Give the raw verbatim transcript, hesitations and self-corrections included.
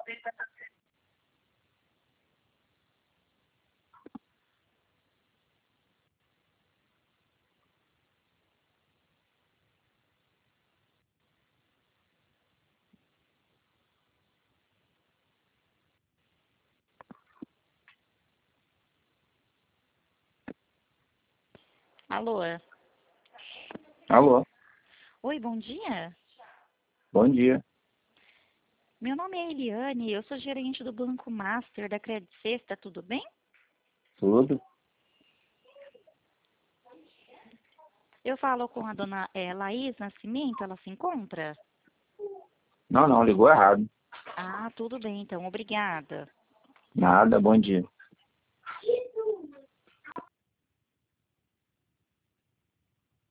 Alô? Alô, Oi, bom dia. bom dia. Meu nome é Eliane, eu sou gerente do Banco Master da Credit Sexta, tudo bem? Tudo? Eu falo com a dona eh, Laís Nascimento, ela se encontra? Não, não, ligou errado. Ah, tudo bem, então, obrigada. Nada, bom dia.